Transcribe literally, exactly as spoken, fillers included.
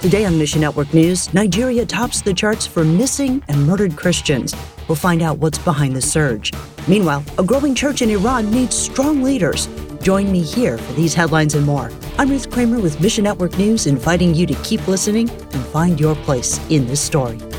Today on Mission Network News, Nigeria tops the charts for missing and murdered Christians. We'll find out what's behind the surge. Meanwhile, a growing church in Iran needs strong leaders. Join me here for these headlines and more. I'm Ruth Kramer with Mission Network News, inviting you to keep listening and find your place in this story.